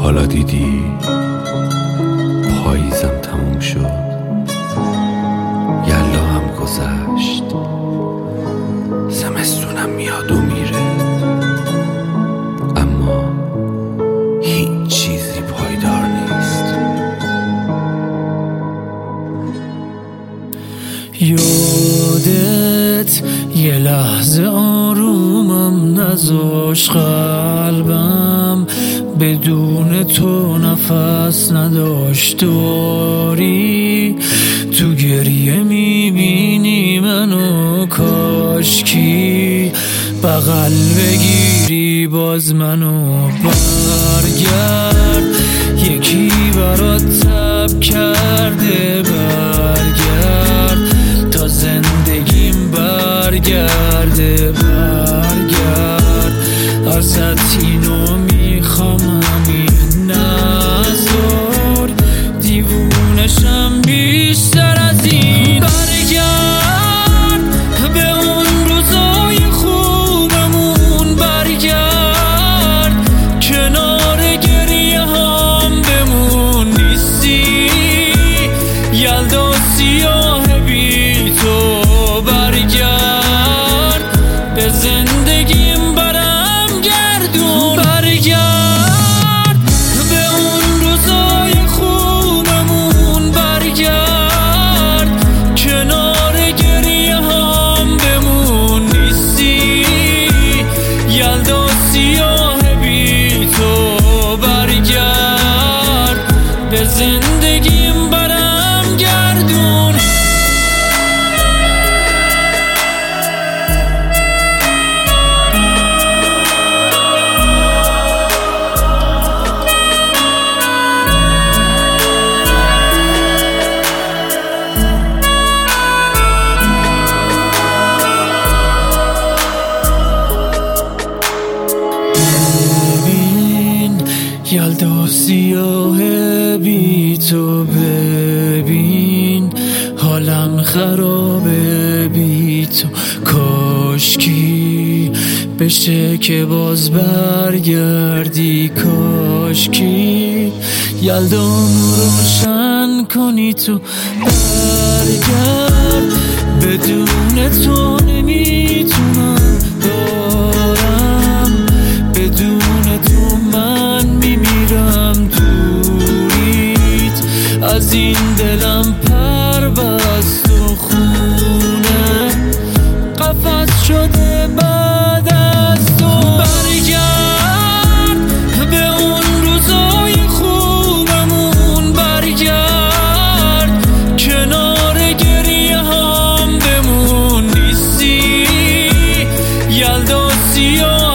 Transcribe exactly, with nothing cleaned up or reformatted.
حالا دیدی پاییزم تموم شد، یلا هم گذشت، زمستونم میاد و میره، اما هیچ چیزی پایدار نیست. یادت یه لحظه آرومم نذاش، قلبم بدون تو نفس نداشت. داری تو گریه میبینی منو، کاشکی بغل بگیری باز منو. برگرد یکی برات تب کرده، برگرد تا زندگیم برگرده. برگرد هر سطینو میخوام همین، نزار دیوونشم بیشتر از این. برگرد به اون روزای خوبمون، برگرد کنار گریه هم بمون. نیستی یلدا سیاه بی تو، برگرد به زندگیم برم گردون. برگرد به اون روزای خوبمون، برگرد کنار گریه هم بمون. نیستی یلدا سیاه بی تو، برگرد به زندگیم برم گردون. یلدا سیاه بی تو، ببین حالم خرابه بی تو. کاشکی بشه که باز برگردی، کاشکی یلدامو روشن کنی تو. برگرد بدون تو نمیتونم، دارم بدون تو من میمیرم. دوریت از این دلم پر بست و خونه قفس شده بعد از تو. برگرد به اون روزای خوبمون، برگرد کنار گریه هم بمون. نیستی یلدا سیاه